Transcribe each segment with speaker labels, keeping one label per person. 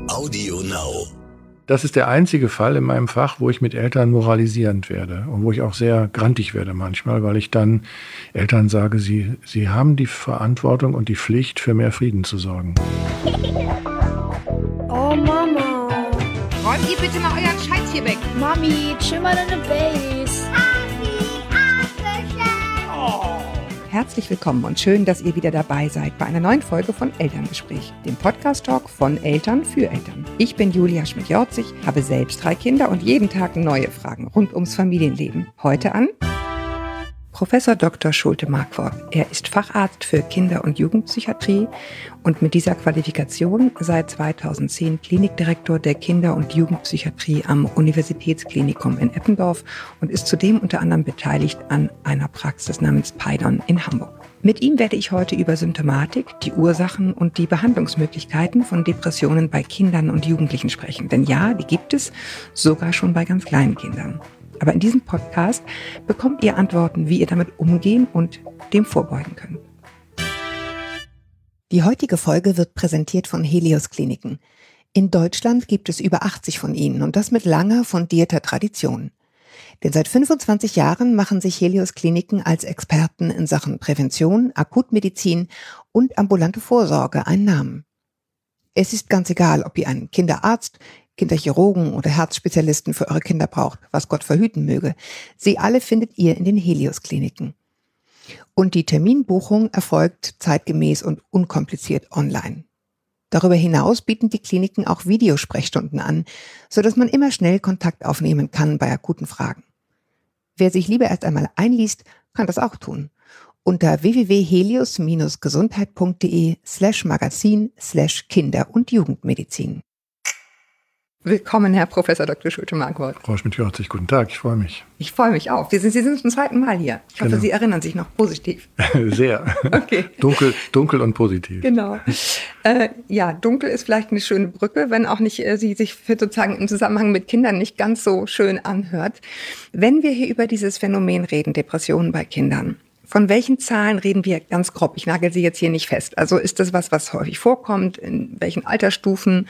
Speaker 1: Audio Now.
Speaker 2: Das ist der einzige Fall in meinem Fach, wo ich mit Eltern moralisierend werde und wo ich auch sehr grantig werde manchmal, weil ich dann Eltern sage, sie haben die Verantwortung und die Pflicht, für mehr Frieden zu sorgen.
Speaker 3: Oh Mama.
Speaker 4: Räumt ihr bitte mal euren Scheiß hier weg.
Speaker 3: Mami, chill mal deine Base.
Speaker 4: Herzlich willkommen und schön, dass ihr wieder dabei seid bei einer neuen Folge von Elterngespräch, dem Podcast-Talk von Eltern für Eltern. Ich bin Julia Schmidt-Jorzig, habe selbst 3 Kinder und jeden Tag neue Fragen rund ums Familienleben. Heute an Professor Dr. Schulte-Markwort. Er ist Facharzt für Kinder- und Jugendpsychiatrie und mit dieser Qualifikation seit 2010 Klinikdirektor der Kinder- und Jugendpsychiatrie am Universitätsklinikum in Eppendorf und ist zudem unter anderem beteiligt an einer Praxis namens Peidon in Hamburg. Mit ihm werde ich heute über Symptomatik, die Ursachen und die Behandlungsmöglichkeiten von Depressionen bei Kindern und Jugendlichen sprechen. Denn ja, die gibt es sogar schon bei ganz kleinen Kindern. Aber in diesem Podcast bekommt ihr Antworten, wie ihr damit umgehen und dem vorbeugen könnt. Die heutige Folge wird präsentiert von Helios Kliniken. In Deutschland gibt es über 80 von ihnen und das mit langer, fundierter Tradition. Denn seit 25 Jahren machen sich Helios Kliniken als Experten in Sachen Prävention, Akutmedizin und ambulante Vorsorge einen Namen. Es ist ganz egal, ob ihr einen Kinderarzt, Kinderchirurgen oder Herzspezialisten für eure Kinder braucht, was Gott verhüten möge. Sie alle findet ihr in den Helios-Kliniken. Und die Terminbuchung erfolgt zeitgemäß und unkompliziert online. Darüber hinaus bieten die Kliniken auch Videosprechstunden an, sodass man immer schnell Kontakt aufnehmen kann bei akuten Fragen. Wer sich lieber erst einmal einliest, kann das auch tun. Unter www.helios-gesundheit.de/magazin/Kinder- und Jugendmedizin. Willkommen, Herr Professor Dr. Schulte-Markwort.
Speaker 2: Frau Schmidt-Jorzig, guten Tag, ich freue mich.
Speaker 4: Ich freue mich auch. Sie sind zum 2. Mal hier. Ich hoffe,
Speaker 2: Genau.
Speaker 4: Sie erinnern sich noch positiv.
Speaker 2: Sehr.
Speaker 4: Okay.
Speaker 2: Dunkel und positiv.
Speaker 4: Genau. Ja, dunkel ist vielleicht eine schöne Brücke, wenn auch nicht sie sich für sozusagen im Zusammenhang mit Kindern nicht ganz so schön anhört. Wenn wir hier über dieses Phänomen reden, Depressionen bei Kindern, von welchen Zahlen reden wir ganz grob? Ich nagel sie jetzt hier nicht fest. Also ist das was häufig vorkommt? In welchen Altersstufen?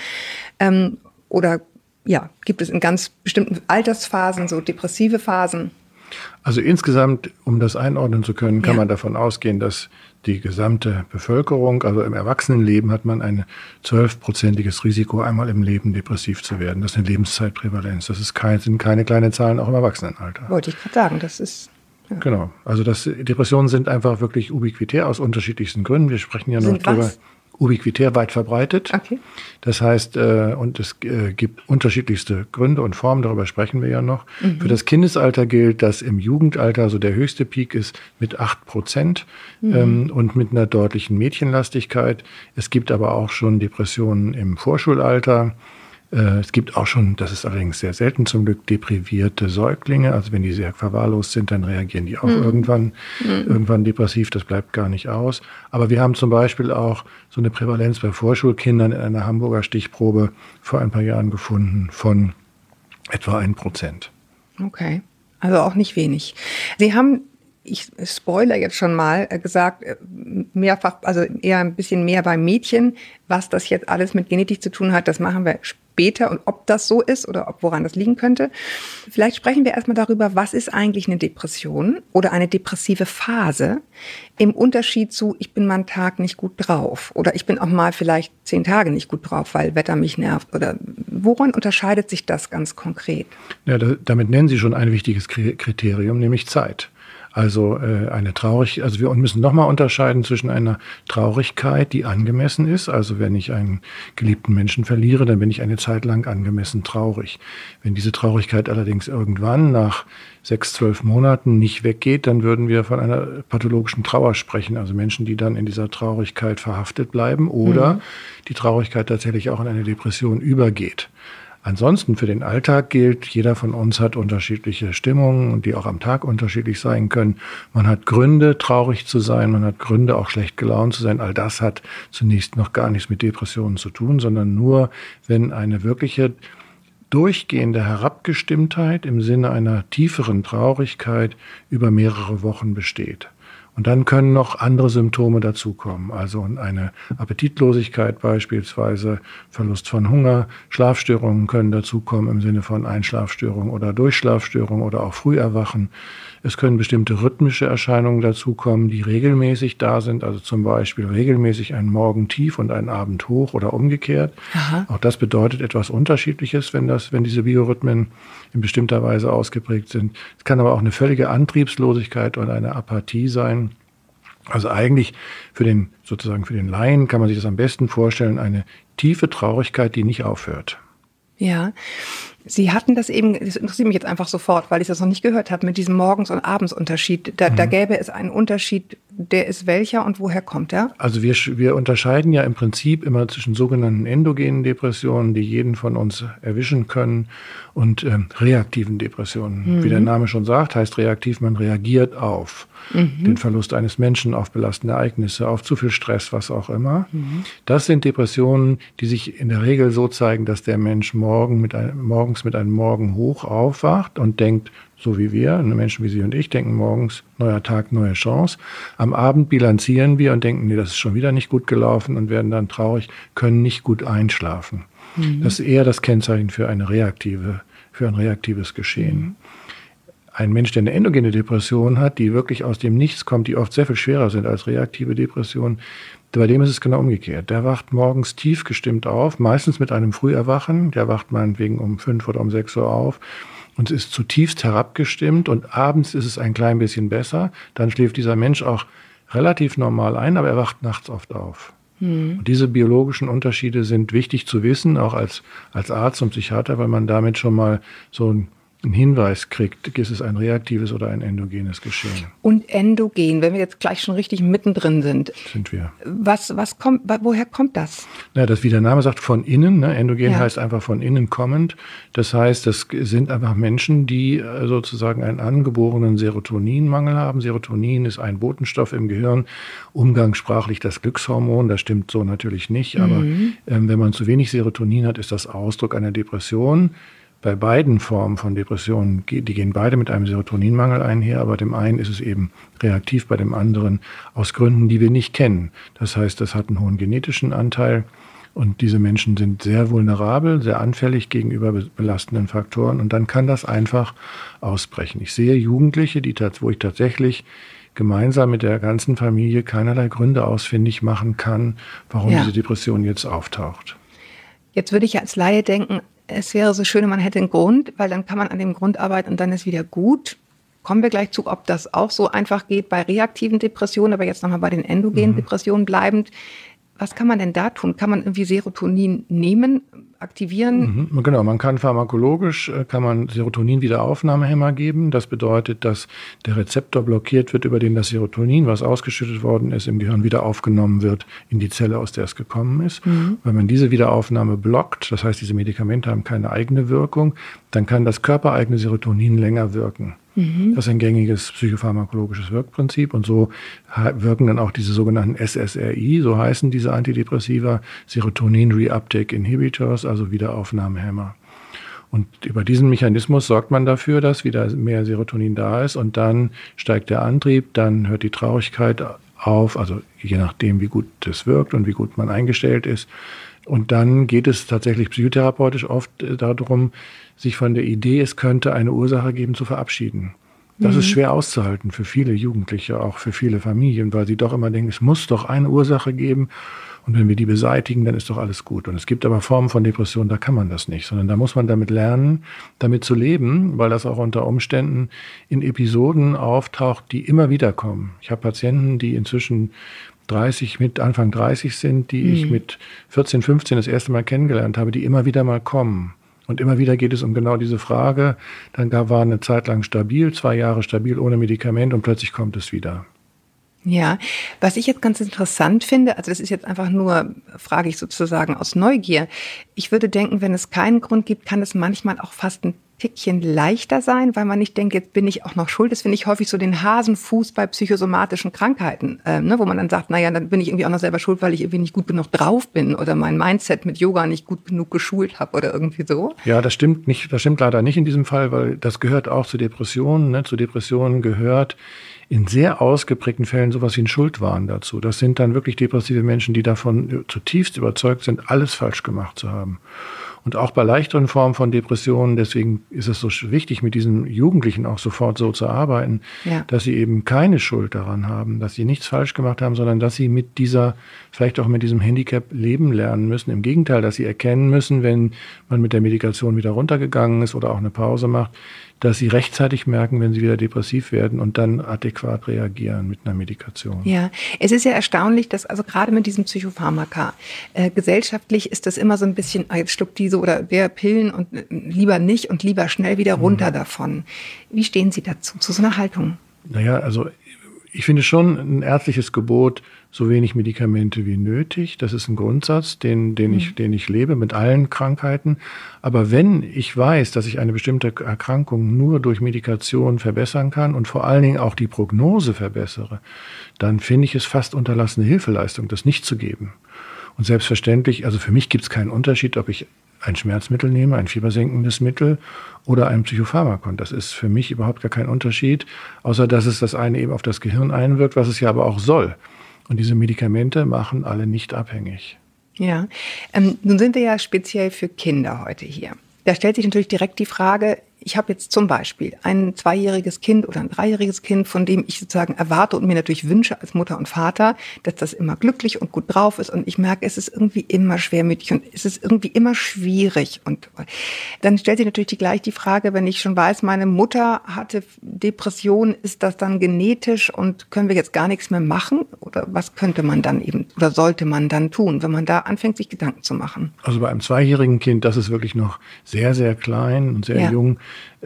Speaker 4: Oder ja, gibt es in ganz bestimmten Altersphasen so depressive Phasen?
Speaker 2: Also insgesamt, um das einordnen zu können, kann man davon ausgehen, dass die gesamte Bevölkerung, also im Erwachsenenleben, hat man ein 12-prozentiges Risiko, einmal im Leben depressiv zu werden. Das ist eine Lebenszeitprävalenz. Das sind keine kleinen Zahlen, auch im Erwachsenenalter.
Speaker 4: Wollte ich gerade sagen, das ist... Ja.
Speaker 2: Genau, also Depressionen sind einfach wirklich ubiquitär aus unterschiedlichsten Gründen. Wir sprechen ja noch drüber. Ubiquitär, weit verbreitet. Okay. Das heißt, und es gibt unterschiedlichste Gründe und Formen, darüber sprechen wir ja noch. Mhm. Für das Kindesalter gilt, dass im Jugendalter also der höchste Peak ist mit 8% und mit einer deutlichen Mädchenlastigkeit. Es gibt aber auch schon Depressionen im Vorschulalter. Es gibt auch schon, das ist allerdings sehr selten zum Glück, deprivierte Säuglinge. Also wenn die sehr verwahrlost sind, dann reagieren die auch irgendwann depressiv. Das bleibt gar nicht aus. Aber wir haben zum Beispiel auch so eine Prävalenz bei Vorschulkindern in einer Hamburger Stichprobe vor ein paar Jahren gefunden von etwa 1%.
Speaker 4: Okay, also auch nicht wenig. Sie haben, ich spoilere jetzt schon mal, gesagt, mehrfach, also eher ein bisschen mehr bei Mädchen. Was das jetzt alles mit Genetik zu tun hat, das machen wir später. Und ob das so ist oder woran das liegen könnte. Vielleicht sprechen wir erstmal darüber, was ist eigentlich eine Depression oder eine depressive Phase im Unterschied zu, ich bin mal einen Tag nicht gut drauf oder ich bin auch mal vielleicht 10 Tage nicht gut drauf, weil Wetter mich nervt. Oder woran unterscheidet sich das ganz konkret?
Speaker 2: Ja, damit nennen Sie schon ein wichtiges Kriterium, nämlich Zeit. Also wir müssen nochmal unterscheiden zwischen einer Traurigkeit, die angemessen ist. Also wenn ich einen geliebten Menschen verliere, dann bin ich eine Zeit lang angemessen traurig. Wenn diese Traurigkeit allerdings irgendwann nach 6-12 Monaten nicht weggeht, dann würden wir von einer pathologischen Trauer sprechen. Also Menschen, die dann in dieser Traurigkeit verhaftet bleiben oder die Traurigkeit tatsächlich auch in eine Depression übergeht. Ansonsten für den Alltag gilt, jeder von uns hat unterschiedliche Stimmungen, die auch am Tag unterschiedlich sein können. Man hat Gründe, traurig zu sein, man hat Gründe, auch schlecht gelaunt zu sein. All das hat zunächst noch gar nichts mit Depressionen zu tun, sondern nur, wenn eine wirkliche durchgehende Herabgestimmtheit im Sinne einer tieferen Traurigkeit über mehrere Wochen besteht. Und dann können noch andere Symptome dazukommen, also eine Appetitlosigkeit beispielsweise, Verlust von Hunger, Schlafstörungen können dazukommen im Sinne von Einschlafstörungen oder Durchschlafstörungen oder auch Früherwachen. Es können bestimmte rhythmische Erscheinungen dazukommen, die regelmäßig da sind, also zum Beispiel regelmäßig ein Morgen tief und ein Abend hoch oder umgekehrt.
Speaker 4: Aha.
Speaker 2: Auch das bedeutet etwas Unterschiedliches, wenn diese Biorhythmen in bestimmter Weise ausgeprägt sind. Es kann aber auch eine völlige Antriebslosigkeit und eine Apathie sein. Also eigentlich für den Laien kann man sich das am besten vorstellen, eine tiefe Traurigkeit, die nicht aufhört.
Speaker 4: Ja, Sie hatten das eben, das interessiert mich jetzt einfach sofort, weil ich das noch nicht gehört habe, mit diesem Morgens- und Abendsunterschied. Da gäbe es einen Unterschied, der ist welcher und woher kommt er?
Speaker 2: Also wir unterscheiden ja im Prinzip immer zwischen sogenannten endogenen Depressionen, die jeden von uns erwischen können, und reaktiven Depressionen. Wie der Name schon sagt, heißt reaktiv, man reagiert auf den Verlust eines Menschen, auf belastende Ereignisse, auf zu viel Stress, was auch immer. Das sind Depressionen, die sich in der Regel so zeigen, dass der Mensch morgens mit einem Morgenhoch aufwacht und denkt, so wie wir, Menschen wie Sie und ich, denken morgens, neuer Tag, neue Chance. Am Abend bilanzieren wir und denken, nee, das ist schon wieder nicht gut gelaufen und werden dann traurig, können nicht gut einschlafen. Das ist eher das Kennzeichen für ein reaktives Geschehen. Ein Mensch, der eine endogene Depression hat, die wirklich aus dem Nichts kommt, die oft sehr viel schwerer sind als reaktive Depressionen, bei dem ist es genau umgekehrt. Der wacht morgens tief gestimmt auf, meistens mit einem Früherwachen. Der wacht meinetwegen um 5 oder um 6 Uhr auf und ist zutiefst herabgestimmt. Und abends ist es ein klein bisschen besser. Dann schläft dieser Mensch auch relativ normal ein, aber er wacht nachts oft auf. Und diese biologischen Unterschiede sind wichtig zu wissen, auch als Arzt und Psychiater, weil man damit schon mal so einen Hinweis kriegt, ist es ein reaktives oder ein endogenes Geschehen.
Speaker 4: Und endogen, wenn wir jetzt gleich schon richtig mittendrin sind.
Speaker 2: Sind wir.
Speaker 4: Woher kommt das?
Speaker 2: Das, wie der Name sagt, von innen. Endogen heißt einfach von innen kommend. Das heißt, das sind einfach Menschen, die sozusagen einen angeborenen Serotoninmangel haben. Serotonin ist ein Botenstoff im Gehirn, umgangssprachlich das Glückshormon. Das stimmt so natürlich nicht. Aber wenn man zu wenig Serotonin hat, ist das Ausdruck einer Depression. Bei beiden Formen von Depressionen, die gehen beide mit einem Serotoninmangel einher, aber dem einen ist es eben reaktiv, bei dem anderen aus Gründen, die wir nicht kennen. Das heißt, das hat einen hohen genetischen Anteil und diese Menschen sind sehr vulnerabel, sehr anfällig gegenüber belastenden Faktoren und dann kann das einfach ausbrechen. Ich sehe Jugendliche, wo ich tatsächlich gemeinsam mit der ganzen Familie keinerlei Gründe ausfindig machen kann, warum diese Depression jetzt auftaucht.
Speaker 4: Jetzt würde ich als Laie denken, es wäre so schön, man hätte einen Grund, weil dann kann man an dem Grund arbeiten und dann ist wieder gut. Kommen wir gleich zu, ob das auch so einfach geht bei reaktiven Depressionen, aber jetzt nochmal bei den endogenen Depressionen bleibend. Was kann man denn da tun? Kann man irgendwie Serotonin nehmen, aktivieren?
Speaker 2: Genau, man kann pharmakologisch Serotonin-Wiederaufnahmehämmer geben. Das bedeutet, dass der Rezeptor blockiert wird, über den das Serotonin, was ausgeschüttet worden ist, im Gehirn wieder aufgenommen wird in die Zelle, aus der es gekommen ist. Wenn man diese Wiederaufnahme blockt, das heißt, diese Medikamente haben keine eigene Wirkung, dann kann das körpereigene Serotonin länger wirken. Das ist ein gängiges psychopharmakologisches Wirkprinzip und so wirken dann auch diese sogenannten SSRI, so heißen diese Antidepressiva, Serotonin Reuptake Inhibitors, also Wiederaufnahmehämmer. Und über diesen Mechanismus sorgt man dafür, dass wieder mehr Serotonin da ist und dann steigt der Antrieb, dann hört die Traurigkeit auf, also je nachdem, wie gut das wirkt und wie gut man eingestellt ist. Und dann geht es tatsächlich psychotherapeutisch oft darum, sich von der Idee, es könnte eine Ursache geben, zu verabschieden. Das ist schwer auszuhalten für viele Jugendliche, auch für viele Familien, weil sie doch immer denken, es muss doch eine Ursache geben und wenn wir die beseitigen, dann ist doch alles gut. Und es gibt aber Formen von Depressionen, da kann man das nicht, sondern da muss man damit lernen, damit zu leben, weil das auch unter Umständen in Episoden auftaucht, die immer wieder kommen. Ich habe Patienten, die inzwischen Anfang 30 sind, die ich mit 14, 15 das erste Mal kennengelernt habe, die immer wieder mal kommen. Und immer wieder geht es um genau diese Frage. Dann war eine Zeit lang stabil, 2 Jahre stabil ohne Medikament und plötzlich kommt es wieder.
Speaker 4: Ja, was ich jetzt ganz interessant finde, also das ist jetzt einfach nur, frage ich sozusagen aus Neugier. Ich würde denken, wenn es keinen Grund gibt, kann es manchmal auch fast ein Tickchen leichter sein, weil man nicht denkt, jetzt bin ich auch noch schuld. Das finde ich häufig so den Hasenfuß bei psychosomatischen Krankheiten, wo man dann sagt, naja, dann bin ich irgendwie auch noch selber schuld, weil ich irgendwie nicht gut genug drauf bin oder mein Mindset mit Yoga nicht gut genug geschult habe oder irgendwie so.
Speaker 2: Ja, das stimmt nicht. Das stimmt leider nicht in diesem Fall, weil das gehört auch zu Depressionen. Zu Depressionen gehört in sehr ausgeprägten Fällen sowas wie ein Schuldwahn dazu. Das sind dann wirklich depressive Menschen, die davon zutiefst überzeugt sind, alles falsch gemacht zu haben. Und auch bei leichteren Formen von Depressionen, deswegen ist es so wichtig, mit diesen Jugendlichen auch sofort so zu arbeiten, dass sie eben keine Schuld daran haben, dass sie nichts falsch gemacht haben, sondern dass sie mit vielleicht auch mit diesem Handicap leben lernen müssen. Im Gegenteil, dass sie erkennen müssen, wenn man mit der Medikation wieder runtergegangen ist oder auch eine Pause macht, dass sie rechtzeitig merken, wenn sie wieder depressiv werden und dann adäquat reagieren mit einer Medikation.
Speaker 4: Ja, es ist ja erstaunlich, dass also gerade mit diesem Psychopharmaka, gesellschaftlich ist das immer so ein bisschen, jetzt schluckt diese oder der Pillen und lieber nicht und lieber schnell wieder runter davon. Wie stehen Sie dazu, zu so einer Haltung?
Speaker 2: Naja, also ich finde schon ein ärztliches Gebot, so wenig Medikamente wie nötig. Das ist ein Grundsatz, den ich lebe mit allen Krankheiten. Aber wenn ich weiß, dass ich eine bestimmte Erkrankung nur durch Medikation verbessern kann und vor allen Dingen auch die Prognose verbessere, dann finde ich es fast unterlassene Hilfeleistung, das nicht zu geben. Und selbstverständlich, also für mich gibt es keinen Unterschied, ob ich ein Schmerzmittel nehme, ein fiebersenkendes Mittel oder ein Psychopharmakon. Das ist für mich überhaupt gar kein Unterschied, außer dass es das eine eben auf das Gehirn einwirkt, was es ja aber auch soll. Und diese Medikamente machen alle nicht abhängig.
Speaker 4: Ja, nun sind wir ja speziell für Kinder heute hier. Da stellt sich natürlich direkt die Frage, ich habe jetzt zum Beispiel ein 2-jähriges Kind oder ein 3-jähriges Kind, von dem ich sozusagen erwarte und mir natürlich wünsche als Mutter und Vater, dass das immer glücklich und gut drauf ist. Und ich merke, es ist irgendwie immer schwermütig und es ist irgendwie immer schwierig. Und dann stellt sich natürlich gleich die Frage, wenn ich schon weiß, meine Mutter hatte Depression, ist das dann genetisch und können wir jetzt gar nichts mehr machen? Oder was könnte man dann eben oder sollte man dann tun, wenn man da anfängt, sich Gedanken zu machen?
Speaker 2: Also bei einem 2-jährigen Kind, das ist wirklich noch sehr, sehr klein und sehr jung.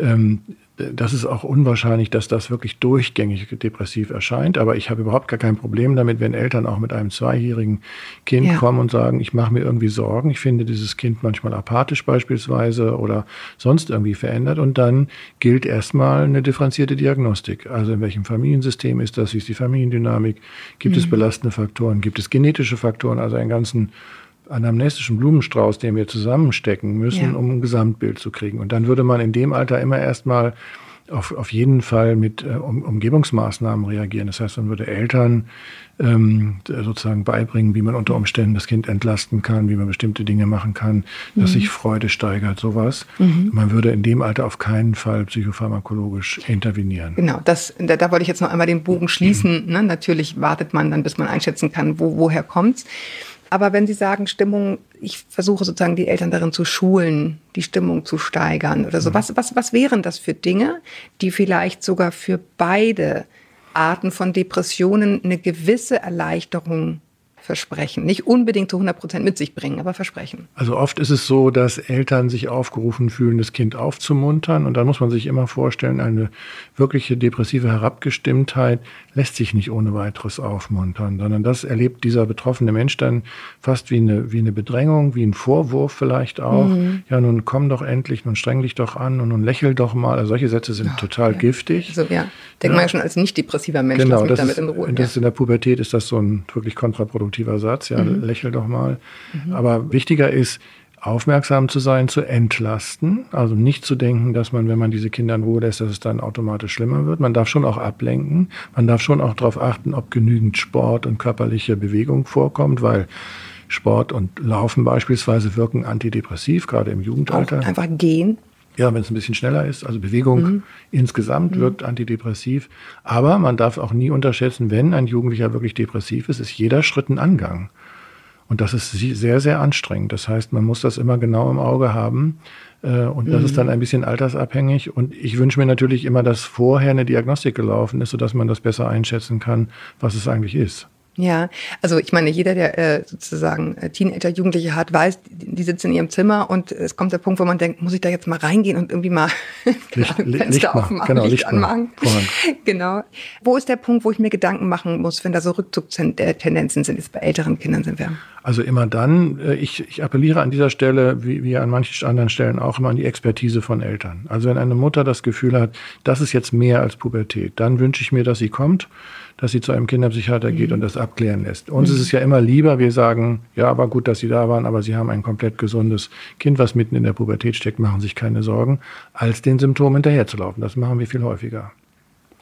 Speaker 2: Das ist auch unwahrscheinlich, dass das wirklich durchgängig depressiv erscheint. Aber ich habe überhaupt gar kein Problem damit, wenn Eltern auch mit einem 2-jährigen Kind kommen und sagen, ich mache mir irgendwie Sorgen. Ich finde dieses Kind manchmal apathisch beispielsweise oder sonst irgendwie verändert. Und dann gilt erstmal eine differenzierte Diagnostik. Also in welchem Familiensystem ist das? Wie ist die Familiendynamik? Gibt es belastende Faktoren? Gibt es genetische Faktoren? Also einen ganzen anamnestischen Blumenstrauß, den wir zusammenstecken müssen, um ein Gesamtbild zu kriegen. Und dann würde man in dem Alter immer erstmal auf jeden Fall mit Umgebungsmaßnahmen reagieren. Das heißt, man würde Eltern sozusagen beibringen, wie man unter Umständen das Kind entlasten kann, wie man bestimmte Dinge machen kann, dass sich Freude steigert, sowas. Man würde in dem Alter auf keinen Fall psychopharmakologisch intervenieren.
Speaker 4: Genau, da wollte ich jetzt noch einmal den Bogen schließen. Ne? Natürlich wartet man dann, bis man einschätzen kann, woher kommt's. Aber wenn Sie sagen Stimmung, ich versuche sozusagen die Eltern darin zu schulen, die Stimmung zu steigern oder so. Was wären das für Dinge, die vielleicht sogar für beide Arten von Depressionen eine gewisse Erleichterung versprechen? Nicht unbedingt zu 100% mit sich bringen, aber versprechen.
Speaker 2: Also oft ist es so, dass Eltern sich aufgerufen fühlen, das Kind aufzumuntern. Und dann muss man sich immer vorstellen, eine wirkliche depressive Herabgestimmtheit lässt sich nicht ohne weiteres aufmuntern, sondern das erlebt dieser betroffene Mensch dann fast wie eine Bedrängung, wie ein Vorwurf vielleicht auch. Ja, nun komm doch endlich, nun streng dich doch an und nun lächel doch mal. Also solche Sätze sind total giftig.
Speaker 4: Also denkt man ja schon als nicht depressiver Mensch,
Speaker 2: genau,
Speaker 4: das damit in Ruhe.
Speaker 2: Das ist in der Pubertät ist das so ein wirklich kontraproduktiver Satz, lächel doch mal. Aber wichtiger ist, aufmerksam zu sein, zu entlasten. Also nicht zu denken, dass man, wenn man diese Kinder in Ruhe lässt, dass es dann automatisch schlimmer wird. Man darf schon auch ablenken. Man darf schon auch darauf achten, ob genügend Sport und körperliche Bewegung vorkommt, weil Sport und Laufen beispielsweise wirken antidepressiv, gerade im Jugendalter.
Speaker 4: Auch einfach gehen.
Speaker 2: Ja, wenn es ein bisschen schneller ist. Also Bewegung insgesamt wirkt antidepressiv. Aber man darf auch nie unterschätzen, wenn ein Jugendlicher wirklich depressiv ist jeder Schritt ein Angang. Und das ist sehr, sehr anstrengend. Das heißt, man muss das immer genau im Auge haben. Und das ist dann ein bisschen altersabhängig. Und ich wünsche mir natürlich immer, dass vorher eine Diagnostik gelaufen ist, sodass man das besser einschätzen kann, was es eigentlich ist.
Speaker 4: Ja, also ich meine, jeder, der sozusagen Teenager, Jugendliche hat, weiß, die sitzen in ihrem Zimmer und es kommt der Punkt, wo man denkt, muss ich da jetzt mal reingehen und irgendwie mal Fenster aufmachen,
Speaker 2: genau,
Speaker 4: Licht anmachen.
Speaker 2: Vorhang.
Speaker 4: Genau. Wo ist der Punkt, wo ich mir Gedanken machen muss, wenn da so Rückzugstendenzen sind? Jetzt bei älteren Kindern sind wir.
Speaker 2: Also immer dann, ich appelliere an dieser Stelle, wie an manchen anderen Stellen auch, immer an die Expertise von Eltern. Also wenn eine Mutter das Gefühl hat, das ist jetzt mehr als Pubertät, dann wünsche ich mir, dass sie kommt, dass sie zu einem Kinderpsychiater geht und das abklären lässt. Uns ist es ja immer lieber, wir sagen, ja, aber gut, dass Sie da waren, aber Sie haben ein komplett gesundes Kind, was mitten in der Pubertät steckt, machen sich keine Sorgen, als den Symptomen hinterherzulaufen. Das machen wir viel häufiger.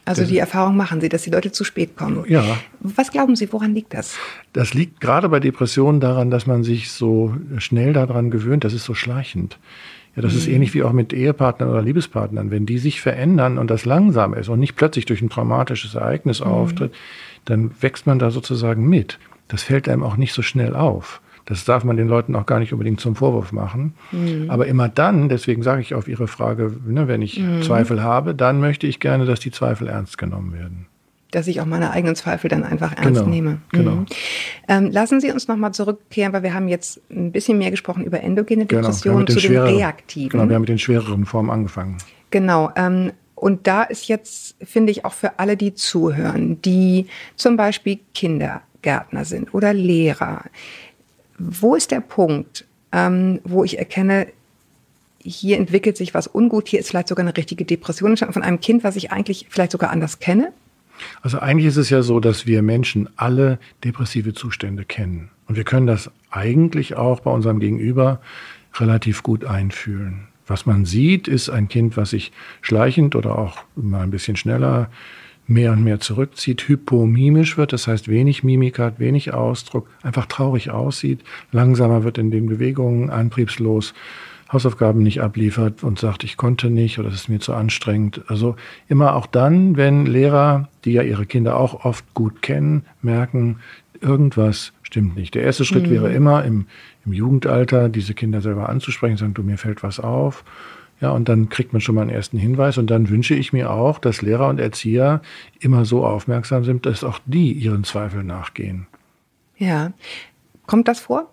Speaker 4: Also die Erfahrung machen Sie, dass die Leute zu spät kommen.
Speaker 2: Ja.
Speaker 4: Was glauben Sie, woran liegt das?
Speaker 2: Das liegt gerade bei Depressionen daran, dass man sich so schnell daran gewöhnt. Das ist so schleichend. Ja, das ist ähnlich wie auch mit Ehepartnern oder Liebespartnern. Wenn die sich verändern und das langsam ist und nicht plötzlich durch ein traumatisches Ereignis auftritt, dann wächst man da sozusagen mit. Das fällt einem auch nicht so schnell auf. Das darf man den Leuten auch gar nicht unbedingt zum Vorwurf machen. Aber immer dann, deswegen sage ich auf Ihre Frage, ne, wenn ich Zweifel habe, dann möchte ich gerne, dass die Zweifel ernst genommen werden.
Speaker 4: Dass ich auch meine eigenen Zweifel dann einfach ernst nehme.
Speaker 2: Genau.
Speaker 4: Lassen Sie uns nochmal zurückkehren, weil wir haben jetzt ein bisschen mehr gesprochen über endogene Depressionen zu den reaktiven.
Speaker 2: Genau, wir haben mit den schwereren Formen angefangen.
Speaker 4: Genau. Und da ist jetzt, finde ich, auch für alle, die zuhören, die zum Beispiel Kindergärtner sind oder Lehrer. Wo ist der Punkt, wo ich erkenne, hier entwickelt sich was ungut, hier ist vielleicht sogar eine richtige Depression entstanden von einem Kind, was ich eigentlich vielleicht sogar anders kenne?
Speaker 2: Also eigentlich ist es ja so, dass wir Menschen alle depressive Zustände kennen. Und wir können das eigentlich auch bei unserem Gegenüber relativ gut einfühlen. Was man sieht, ist ein Kind, was sich schleichend oder auch mal ein bisschen schneller mehr und mehr zurückzieht, hypomimisch wird, das heißt wenig Mimik hat, wenig Ausdruck, einfach traurig aussieht, langsamer wird in den Bewegungen, antriebslos, Hausaufgaben nicht abliefert und sagt, ich konnte nicht oder es ist mir zu anstrengend. Also immer auch dann, wenn Lehrer, die ja ihre Kinder auch oft gut kennen, merken, irgendwas stimmt nicht. Der erste Schritt wäre immer im Jugendalter, diese Kinder selber anzusprechen, sagen, du, mir fällt was auf. Ja, und dann kriegt man schon mal einen ersten Hinweis. Und dann wünsche ich mir auch, dass Lehrer und Erzieher immer so aufmerksam sind, dass auch die ihren Zweifeln nachgehen.
Speaker 4: Ja. Kommt das vor?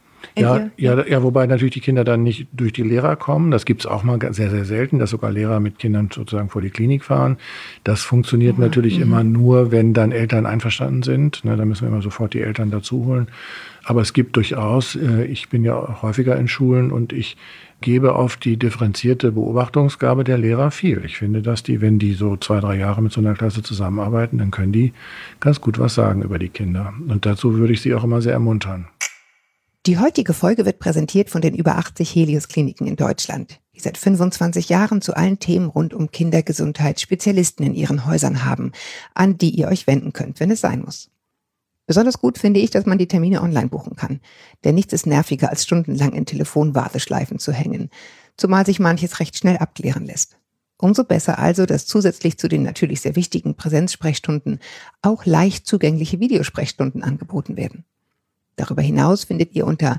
Speaker 2: Ja, wobei natürlich die Kinder dann nicht durch die Lehrer kommen. Das gibt's auch mal sehr, sehr selten, dass sogar Lehrer mit Kindern sozusagen vor die Klinik fahren. Das funktioniert natürlich immer nur, wenn dann Eltern einverstanden sind. Ne, da müssen wir immer sofort die Eltern dazu holen. Aber es gibt durchaus, ich bin ja auch häufiger in Schulen und ich gebe auf die differenzierte Beobachtungsgabe der Lehrer viel. Ich finde, dass die, wenn die so 2-3 Jahre mit so einer Klasse zusammenarbeiten, dann können die ganz gut was sagen über die Kinder. Und dazu würde ich sie auch immer sehr ermuntern.
Speaker 4: Die heutige Folge wird präsentiert von den über 80 Helios-Kliniken in Deutschland, die seit 25 Jahren zu allen Themen rund um Kindergesundheit Spezialisten in ihren Häusern haben, an die ihr euch wenden könnt, wenn es sein muss. Besonders gut finde ich, dass man die Termine online buchen kann, denn nichts ist nerviger, als stundenlang in Telefonwarteschleifen zu hängen, zumal sich manches recht schnell abklären lässt. Umso besser also, dass zusätzlich zu den natürlich sehr wichtigen Präsenzsprechstunden auch leicht zugängliche Videosprechstunden angeboten werden. Darüber hinaus findet ihr unter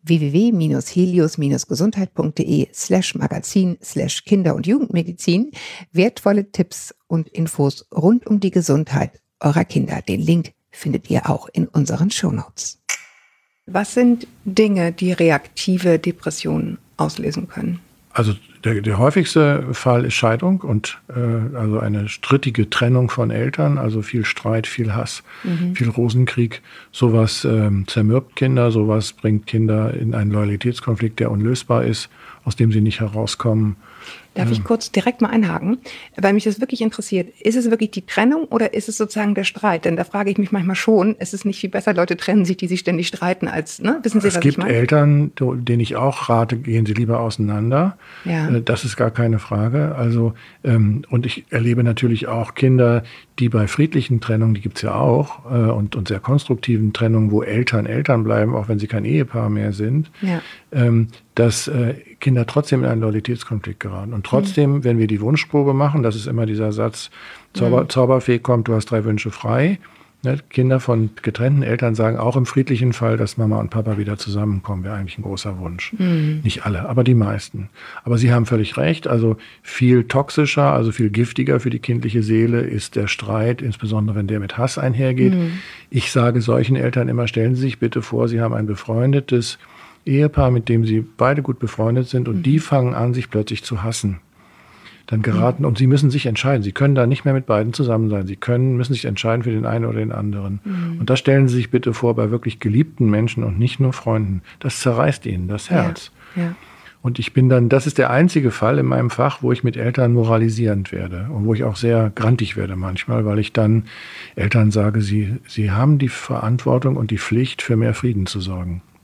Speaker 4: www.helios-gesundheit.de/magazin/Kinder- und Jugendmedizin wertvolle Tipps und Infos rund um die Gesundheit eurer Kinder. Den Link findet ihr auch in unseren Shownotes. Was sind Dinge, die reaktive Depressionen auslösen können?
Speaker 2: Also der häufigste Fall ist Scheidung und also eine strittige Trennung von Eltern, also viel Streit, viel Hass, viel Rosenkrieg. Sowas zermürbt Kinder, sowas bringt Kinder in einen Loyalitätskonflikt, der unlösbar ist, aus dem sie nicht herauskommen.
Speaker 4: Darf ich kurz direkt mal einhaken, weil mich das wirklich interessiert. Ist es wirklich die Trennung oder ist es sozusagen der Streit? Denn da frage ich mich manchmal schon, ist es nicht viel besser, Leute trennen sich, die sich ständig streiten, als, ne? Wissen Sie, was ich meine?
Speaker 2: Es gibt Eltern, denen ich auch rate, gehen Sie lieber auseinander.
Speaker 4: Ja.
Speaker 2: Das ist gar keine Frage. Also, und ich erlebe natürlich auch Kinder, die bei friedlichen Trennungen, die gibt's ja auch, und sehr konstruktiven Trennungen, wo Eltern bleiben, auch wenn sie kein Ehepaar mehr sind,
Speaker 4: Ja.
Speaker 2: dass Kinder trotzdem in einen Loyalitätskonflikt geraten. Und trotzdem, wenn wir die Wunschprobe machen, das ist immer dieser Satz, Zauberfee kommt, du hast 3 Wünsche frei. Ne? Kinder von getrennten Eltern sagen auch im friedlichen Fall, dass Mama und Papa wieder zusammenkommen, wäre eigentlich ein großer Wunsch. Nicht alle, aber die meisten. Aber Sie haben völlig recht, also viel toxischer, also viel giftiger für die kindliche Seele ist der Streit, insbesondere wenn der mit Hass einhergeht. Ich sage solchen Eltern immer, stellen Sie sich bitte vor, Sie haben ein befreundetes Ehepaar, mit dem Sie beide gut befreundet sind und die fangen an, sich plötzlich zu hassen. Dann geraten, und Sie müssen sich entscheiden. Sie können da nicht mehr mit beiden zusammen sein. Sie müssen sich entscheiden für den einen oder den anderen. Und das stellen Sie sich bitte vor bei wirklich geliebten Menschen und nicht nur Freunden. Das zerreißt Ihnen das Herz.
Speaker 4: Ja.
Speaker 2: Und ich bin dann, das ist der einzige Fall in meinem Fach, wo ich mit Eltern moralisierend werde und wo ich auch sehr grantig werde manchmal, weil ich dann Eltern sage, sie haben die Verantwortung und die Pflicht, für mehr Frieden zu sorgen.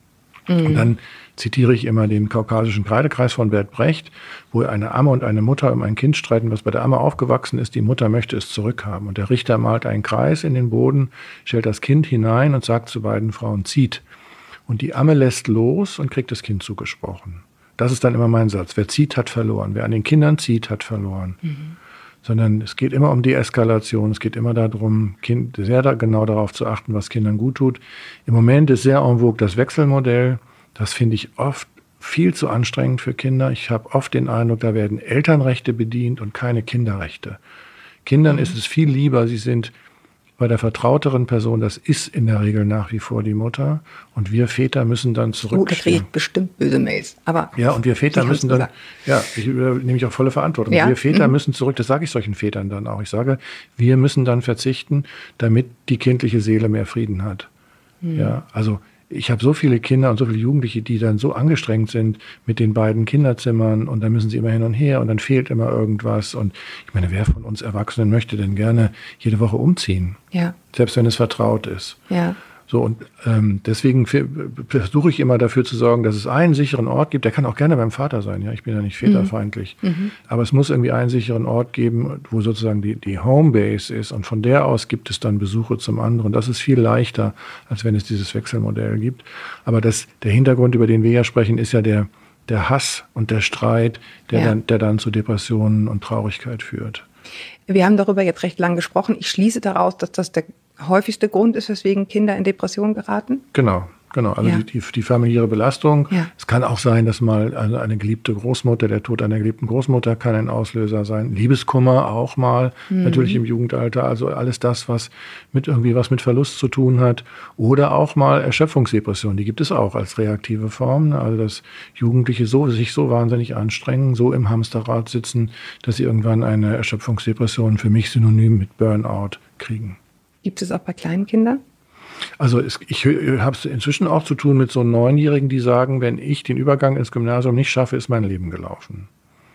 Speaker 2: Und dann zitiere ich immer den kaukasischen Kreidekreis von Bert Brecht, wo eine Amme und eine Mutter um ein Kind streiten, was bei der Amme aufgewachsen ist. Die Mutter möchte es zurückhaben. Und der Richter malt einen Kreis in den Boden, stellt das Kind hinein und sagt zu beiden Frauen, zieht. Und die Amme lässt los und kriegt das Kind zugesprochen. Das ist dann immer mein Satz. Wer zieht, hat verloren. Wer an den Kindern zieht, hat verloren. Sondern es geht immer um Deeskalation. Es geht immer darum, sehr genau darauf zu achten, was Kindern gut tut. Im Moment ist sehr en vogue das Wechselmodell. Das finde ich oft viel zu anstrengend für Kinder. Ich habe oft den Eindruck, da werden Elternrechte bedient und keine Kinderrechte. Kindern ist es viel lieber, sie sind bei der vertrauteren Person, das ist in der Regel nach wie vor die Mutter. Und wir Väter müssen dann zurückstehen.
Speaker 4: Da kriege ich bestimmt böse Mails. Aber
Speaker 2: ja, und wir Väter müssen dann, ich nehme ich auch volle Verantwortung. Ja. Wir Väter müssen zurück, das sage ich solchen Vätern dann auch. Ich sage, wir müssen dann verzichten, damit die kindliche Seele mehr Frieden hat. Ja, also ich habe so viele Kinder und so viele Jugendliche, die dann so angestrengt sind mit den beiden Kinderzimmern und dann müssen sie immer hin und her und dann fehlt immer irgendwas. Und ich meine, wer von uns Erwachsenen möchte denn gerne jede Woche umziehen? Ja. Selbst wenn es vertraut ist. Ja. So, und deswegen versuche ich immer dafür zu sorgen, dass es einen sicheren Ort gibt. Der kann auch gerne beim Vater sein. Ja, ich bin ja nicht väterfeindlich. Aber es muss irgendwie einen sicheren Ort geben, wo sozusagen die Homebase ist. Und von der aus gibt es dann Besuche zum anderen. Das ist viel leichter, als wenn es dieses Wechselmodell gibt. Aber der Hintergrund, über den wir ja sprechen, ist ja der Hass und der Streit, der dann zu Depressionen und Traurigkeit führt.
Speaker 4: Wir haben darüber jetzt recht lang gesprochen. Ich schließe daraus, dass das der häufigste Grund ist, weswegen Kinder in Depressionen geraten? Genau. Also die familiäre Belastung. Ja. Es kann auch sein, dass mal eine geliebte Großmutter, der Tod einer geliebten Großmutter kann ein Auslöser sein. Liebeskummer auch mal, natürlich im Jugendalter. Also alles das, was mit Verlust zu tun hat. Oder auch mal Erschöpfungsdepression. Die gibt es auch als reaktive Form. Also dass Jugendliche sich so wahnsinnig anstrengen, so im Hamsterrad sitzen, dass sie irgendwann eine Erschöpfungsdepression, für mich synonym mit Burnout, kriegen. Gibt es auch bei kleinen Kindern?
Speaker 2: Also ich habe es inzwischen auch zu tun mit so 9-Jährigen, die sagen, wenn ich den Übergang ins Gymnasium nicht schaffe, ist mein Leben gelaufen.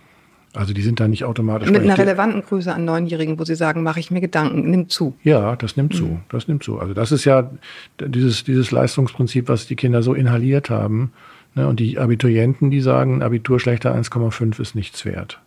Speaker 2: Also die sind da nicht automatisch...
Speaker 4: Mit einer relevanten Größe an 9-Jährigen, wo sie sagen, mache ich mir Gedanken, nimmt zu.
Speaker 2: Ja, das nimmt zu. Das nimmt zu. Also das ist ja dieses Leistungsprinzip, was die Kinder so inhaliert haben. Ne? Und die Abiturienten, die sagen, Abitur schlechter 1,5 ist nichts wert.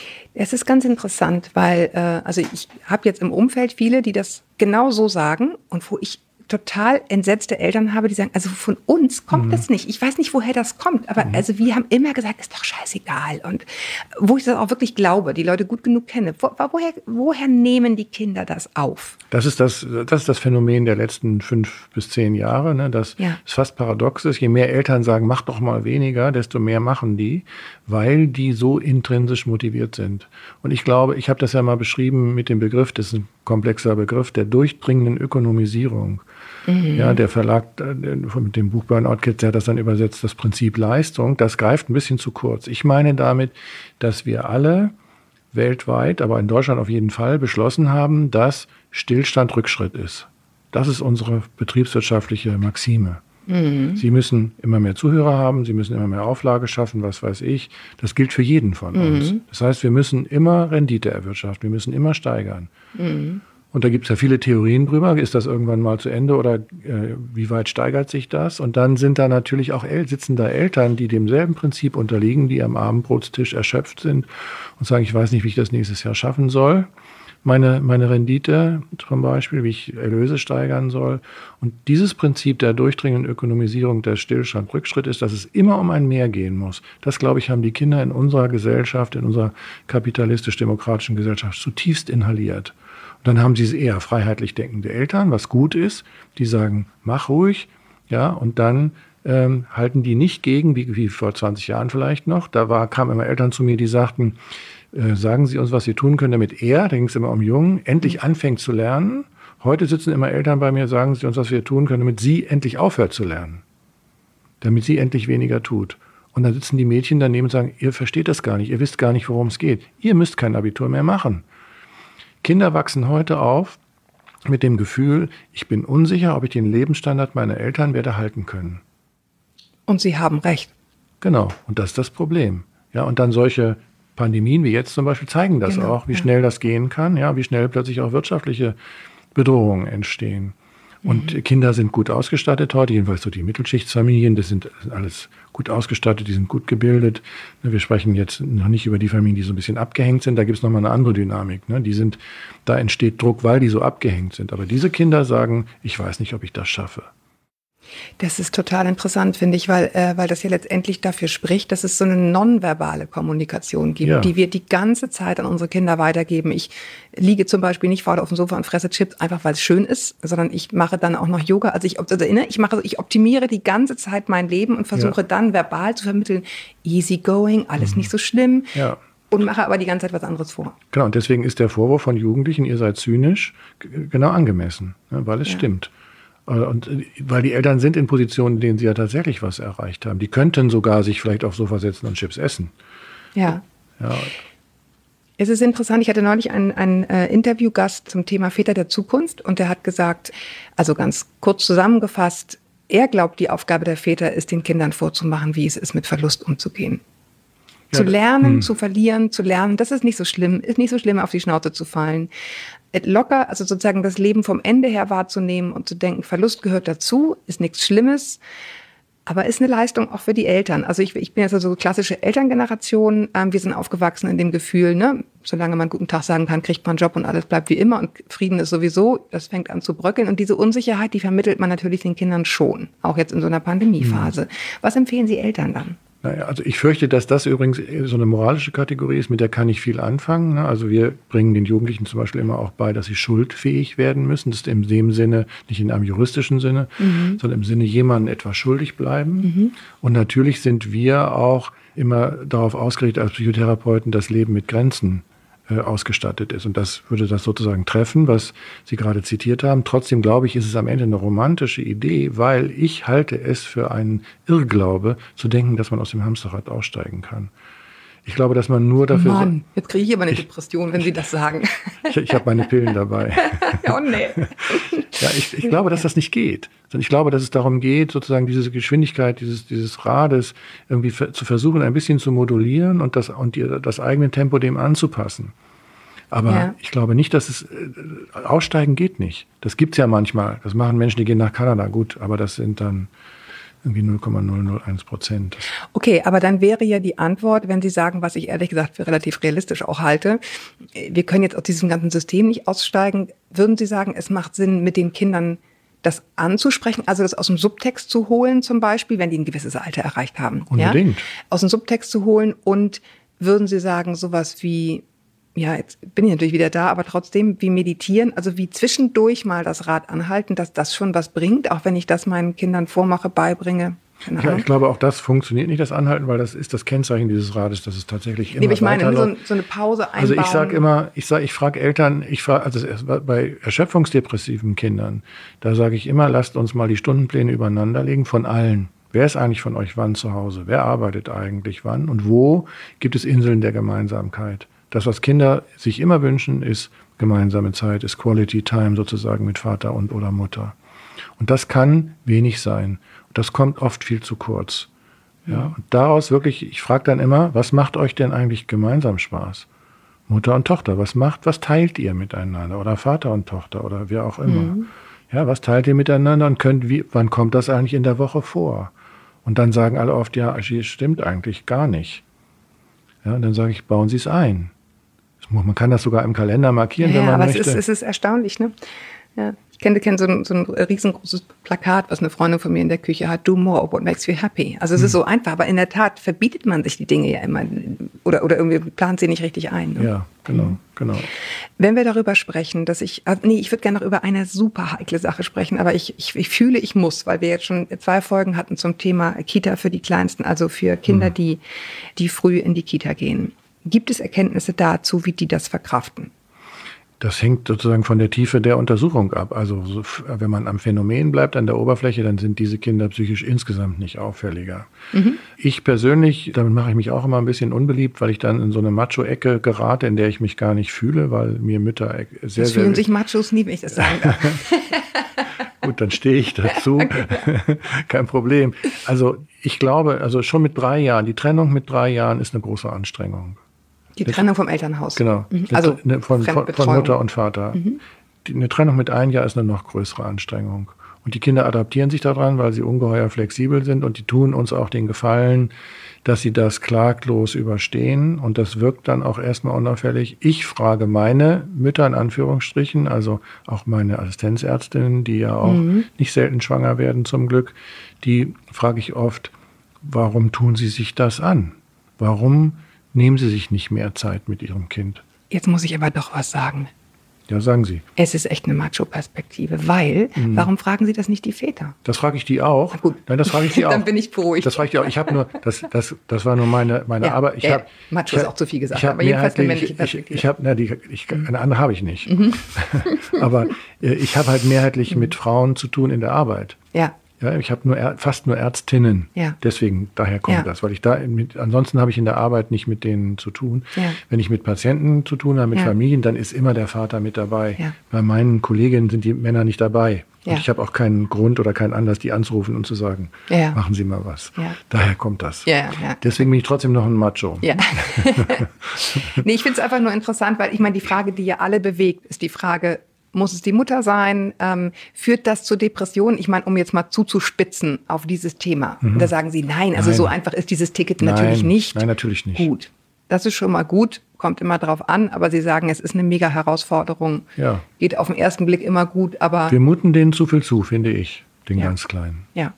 Speaker 4: Es ist ganz interessant, weil also ich habe jetzt im Umfeld viele, die das genau so sagen und wo ich total entsetzte Eltern habe, die sagen, also von uns kommt das nicht. Ich weiß nicht, woher das kommt, aber also wir haben immer gesagt, ist doch scheißegal. Und wo ich das auch wirklich glaube, die Leute gut genug kenne, woher nehmen die Kinder das auf? Das ist das
Speaker 2: Phänomen der letzten 5 bis 10 Jahre, ne, dass es fast paradox ist. Je mehr Eltern sagen, mach doch mal weniger, desto mehr machen die, weil die so intrinsisch motiviert sind. Und ich glaube, ich habe das ja mal beschrieben mit dem Begriff, das ist ein komplexer Begriff, der durchdringenden Ökonomisierung. Ja, der Verlag mit dem Buch Burnout Kids, der hat das dann übersetzt, das Prinzip Leistung, das greift ein bisschen zu kurz. Ich meine damit, dass wir alle weltweit, aber in Deutschland auf jeden Fall, beschlossen haben, dass Stillstand Rückschritt ist. Das ist unsere betriebswirtschaftliche Maxime. Sie müssen immer mehr Zuhörer haben, sie müssen immer mehr Auflage schaffen, was weiß ich. Das gilt für jeden von uns. Das heißt, wir müssen immer Rendite erwirtschaften, wir müssen immer steigern. Und da gibt es ja viele Theorien drüber. Ist das irgendwann mal zu Ende oder wie weit steigert sich das? Und dann sind da natürlich auch sitzen da Eltern, die demselben Prinzip unterliegen, die am Abendbrotstisch erschöpft sind und sagen, ich weiß nicht, wie ich das nächstes Jahr schaffen soll. Meine Rendite zum Beispiel, wie ich Erlöse steigern soll. Und dieses Prinzip der durchdringenden Ökonomisierung, der Stillstand, Rückschritt ist, dass es immer um ein Mehr gehen muss. Das, glaube ich, haben die Kinder in unserer Gesellschaft, in unserer kapitalistisch-demokratischen Gesellschaft zutiefst inhaliert. Und dann haben sie eher freiheitlich denkende Eltern, was gut ist. Die sagen, mach ruhig, ja, und dann halten die nicht gegen, wie vor 20 Jahren vielleicht noch. Kamen immer Eltern zu mir, die sagten, sagen Sie uns, was Sie tun können, damit da ging es immer um Jungen, endlich anfängt zu lernen. Heute sitzen immer Eltern bei mir, sagen Sie uns, was wir tun können, damit sie endlich aufhört zu lernen. Damit sie endlich weniger tut. Und dann sitzen die Mädchen daneben und sagen, ihr versteht das gar nicht, ihr wisst gar nicht, worum es geht. Ihr müsst kein Abitur mehr machen. Kinder wachsen heute auf mit dem Gefühl, ich bin unsicher, ob ich den Lebensstandard meiner Eltern werde halten können.
Speaker 4: Und sie haben recht.
Speaker 2: Genau, und das ist das Problem. Ja, und dann solche Pandemien wie jetzt zum Beispiel zeigen das auch, wie schnell das gehen kann, ja, wie schnell plötzlich auch wirtschaftliche Bedrohungen entstehen. Und Kinder sind gut ausgestattet heute, jedenfalls so die Mittelschichtsfamilien, das sind alles gut ausgestattet, die sind gut gebildet. Wir sprechen jetzt noch nicht über die Familien, die so ein bisschen abgehängt sind, da gibt es nochmal eine andere Dynamik. Da entsteht Druck, weil die so abgehängt sind. Aber diese Kinder sagen, ich weiß nicht, ob ich das schaffe.
Speaker 4: Das ist total interessant, finde ich, weil das ja letztendlich dafür spricht, dass es so eine nonverbale Kommunikation gibt, die wir die ganze Zeit an unsere Kinder weitergeben. Ich liege zum Beispiel nicht faul auf dem Sofa und fresse Chips, einfach weil es schön ist, sondern ich mache dann auch noch Yoga. Also ich optimiere die ganze Zeit mein Leben und versuche dann verbal zu vermitteln, easy going, alles nicht so schlimm.
Speaker 2: Ja.
Speaker 4: Und mache aber die ganze Zeit was anderes vor.
Speaker 2: Genau, und deswegen ist der Vorwurf von Jugendlichen, ihr seid zynisch, genau angemessen, weil es stimmt. Und weil die Eltern sind in Positionen, in denen sie ja tatsächlich was erreicht haben. Die könnten sogar sich vielleicht aufs Sofa setzen und Chips essen.
Speaker 4: Ja. Es ist interessant, ich hatte neulich einen Interviewgast zum Thema Väter der Zukunft und der hat gesagt, also ganz kurz zusammengefasst, er glaubt, die Aufgabe der Väter ist, den Kindern vorzumachen, wie es ist, mit Verlust umzugehen. Zu lernen, zu verlieren, zu lernen, das ist nicht so schlimm, auf die Schnauze zu fallen. Locker, also sozusagen das Leben vom Ende her wahrzunehmen und zu denken, Verlust gehört dazu, ist nichts Schlimmes, aber ist eine Leistung auch für die Eltern. Also ich bin jetzt so klassische Elterngeneration, wir sind aufgewachsen in dem Gefühl, solange man guten Tag sagen kann, kriegt man einen Job und alles bleibt wie immer und Frieden ist sowieso, das fängt an zu bröckeln und diese Unsicherheit, die vermittelt man natürlich den Kindern schon, auch jetzt in so einer Pandemiephase. Was empfehlen Sie Eltern dann?
Speaker 2: Naja, also ich fürchte, dass das übrigens so eine moralische Kategorie ist, mit der kann ich viel anfangen. Also wir bringen den Jugendlichen zum Beispiel immer auch bei, dass sie schuldfähig werden müssen. Das ist in dem Sinne, nicht in einem juristischen Sinne, sondern im Sinne, jemandem etwas schuldig bleiben. Und natürlich sind wir auch immer darauf ausgerichtet als Psychotherapeuten, das Leben mit Grenzen ausgestattet ist. Und das würde das sozusagen treffen, was Sie gerade zitiert haben. Trotzdem glaube ich, ist es am Ende eine romantische Idee, weil ich halte es für einen Irrglaube, zu denken, dass man aus dem Hamsterrad aussteigen kann. Ich glaube, dass man nur dafür...
Speaker 4: Mann, jetzt kriege ich aber eine Depression, wenn Sie das sagen.
Speaker 2: Ich habe meine Pillen dabei.
Speaker 4: Oh nee.
Speaker 2: Ja, ich glaube, dass das nicht geht. Sondern ich glaube, dass es darum geht, sozusagen diese Geschwindigkeit dieses Rades irgendwie zu versuchen, ein bisschen zu modulieren und das eigene Tempo dem anzupassen. Aber ich glaube nicht, dass es aussteigen geht nicht. Das gibt's ja manchmal. Das machen Menschen, die gehen nach Kanada. Gut, aber das sind dann irgendwie 0,001%.
Speaker 4: Okay, aber dann wäre ja die Antwort, wenn Sie sagen, was ich ehrlich gesagt für relativ realistisch auch halte, wir können jetzt aus diesem ganzen System nicht aussteigen, würden Sie sagen, es macht Sinn, mit den Kindern das anzusprechen, also das aus dem Subtext zu holen zum Beispiel, wenn die ein gewisses Alter erreicht haben?
Speaker 2: Unbedingt.
Speaker 4: Ja? Aus dem Subtext zu holen und würden Sie sagen, sowas wie, ja, jetzt bin ich natürlich wieder da, aber trotzdem wie meditieren, also wie zwischendurch mal das Rad anhalten, dass das schon was bringt, auch wenn ich das meinen Kindern vormache, beibringe.
Speaker 2: Ja, ich glaube, auch das funktioniert nicht, das Anhalten, weil das ist das Kennzeichen dieses Rades, dass es tatsächlich immer
Speaker 4: ich meine,
Speaker 2: weiterläuft.
Speaker 4: so eine Pause einbauen.
Speaker 2: Also ich sage immer, ich frage Eltern, bei erschöpfungsdepressiven Kindern, da sage ich immer, lasst uns mal die Stundenpläne übereinander legen von allen. Wer ist eigentlich von euch wann zu Hause? Wer arbeitet eigentlich wann? Und wo gibt es Inseln der Gemeinsamkeit? Das, was Kinder sich immer wünschen, ist gemeinsame Zeit, ist Quality Time sozusagen mit Vater oder Mutter. Und das kann wenig sein. Und das kommt oft viel zu kurz. Ja, und daraus wirklich, ich frage dann immer, was macht euch denn eigentlich gemeinsam Spaß? Mutter und Tochter, was teilt ihr miteinander? Oder Vater und Tochter oder wer auch immer. Ja, was teilt ihr miteinander und wann kommt das eigentlich in der Woche vor? Und dann sagen alle oft, ja, stimmt eigentlich gar nicht. Ja, und dann sage ich, bauen Sie es ein. Man kann das sogar im Kalender markieren, wenn man möchte.
Speaker 4: Aber es ist erstaunlich, ne? Ja. Ich kenne so ein riesengroßes Plakat, was eine Freundin von mir in der Küche hat, do more, what makes you happy. Also es ist so einfach, aber in der Tat verbietet man sich die Dinge ja immer oder irgendwie plant sie nicht richtig ein. Ne?
Speaker 2: Ja, genau.
Speaker 4: Wenn wir darüber sprechen, ich würde gerne noch über eine super heikle Sache sprechen, aber ich fühle, ich muss, weil wir jetzt schon 2 Folgen hatten zum Thema Kita für die Kleinsten, also für Kinder, die früh in die Kita gehen. Gibt es Erkenntnisse dazu, wie die das verkraften?
Speaker 2: Das hängt sozusagen von der Tiefe der Untersuchung ab. Also wenn man am Phänomen bleibt, an der Oberfläche, dann sind diese Kinder psychisch insgesamt nicht auffälliger. Ich persönlich, damit mache ich mich auch immer ein bisschen unbeliebt, weil ich dann in so eine Macho-Ecke gerate, in der ich mich gar nicht fühle, weil mir Mütter sehr,
Speaker 4: das fühlen sich Machos nie, wenn ich das sagen darf.
Speaker 2: Gut, dann stehe ich dazu. Okay. Kein Problem. Also ich glaube, schon mit 3 Jahren, die Trennung mit 3 Jahren ist eine große Anstrengung.
Speaker 4: Die Trennung vom Elternhaus.
Speaker 2: Genau.
Speaker 4: Also
Speaker 2: von Mutter und Vater. Eine Trennung mit 1 Jahr ist eine noch größere Anstrengung. Und die Kinder adaptieren sich daran, weil sie ungeheuer flexibel sind und die tun uns auch den Gefallen, dass sie das klaglos überstehen. Und das wirkt dann auch erstmal unauffällig. Ich frage meine Mütter in Anführungsstrichen, also auch meine Assistenzärztinnen, die ja auch nicht selten schwanger werden zum Glück, die frage ich oft, warum tun sie sich das an? Warum nehmen sie sich nicht mehr Zeit mit ihrem Kind?
Speaker 4: Jetzt muss ich aber doch was sagen.
Speaker 2: Ja, sagen Sie.
Speaker 4: Es ist echt eine Macho-Perspektive, weil, warum fragen Sie das nicht die Väter?
Speaker 2: Das frage ich die auch.
Speaker 4: Na gut.
Speaker 2: Nein, das frage ich die auch.
Speaker 4: Dann bin ich beruhigt.
Speaker 2: Das frage ich die auch. Ich habe nur, das war nur meine
Speaker 4: Ja,
Speaker 2: Arbeit.
Speaker 4: Macho ist auch zu viel gesagt,
Speaker 2: ich hab
Speaker 4: aber jedenfalls eine männliche Perspektive.
Speaker 2: Eine andere habe ich nicht. Aber ich habe halt mehrheitlich mit Frauen zu tun in der Arbeit.
Speaker 4: Ja.
Speaker 2: Ja, ich habe fast nur Ärztinnen.
Speaker 4: Ja.
Speaker 2: Deswegen, daher kommt
Speaker 4: Ja.
Speaker 2: das. Weil ansonsten habe ich in der Arbeit nicht mit denen zu tun.
Speaker 4: Ja.
Speaker 2: Wenn ich mit Patienten zu tun habe, mit
Speaker 4: Ja.
Speaker 2: Familien, dann ist immer der Vater mit dabei.
Speaker 4: Ja.
Speaker 2: Bei meinen Kolleginnen sind die Männer nicht dabei. Und
Speaker 4: Ja.
Speaker 2: ich habe auch keinen Grund oder keinen Anlass, die anzurufen und zu sagen,
Speaker 4: Ja.
Speaker 2: machen Sie mal was.
Speaker 4: Ja.
Speaker 2: Daher kommt das.
Speaker 4: Ja, ja.
Speaker 2: Deswegen bin ich trotzdem noch ein Macho.
Speaker 4: Ja. Nee, ich finde es einfach nur interessant, weil ich meine, die Frage, die ja alle bewegt, ist die Frage, muss es die Mutter sein? Führt das zu Depressionen? Ich meine, um jetzt mal zuzuspitzen auf dieses Thema. Und da sagen Sie, nein, also
Speaker 2: Nein.
Speaker 4: so einfach ist dieses Ticket natürlich nicht.
Speaker 2: Nein, natürlich nicht.
Speaker 4: Gut. Das ist schon mal gut, kommt immer drauf an, aber Sie sagen, es ist eine mega Herausforderung.
Speaker 2: Ja.
Speaker 4: Geht auf den ersten Blick immer gut, aber
Speaker 2: Wir muten denen zu viel zu, finde ich, den
Speaker 4: Ja.
Speaker 2: ganz Kleinen.
Speaker 4: ja.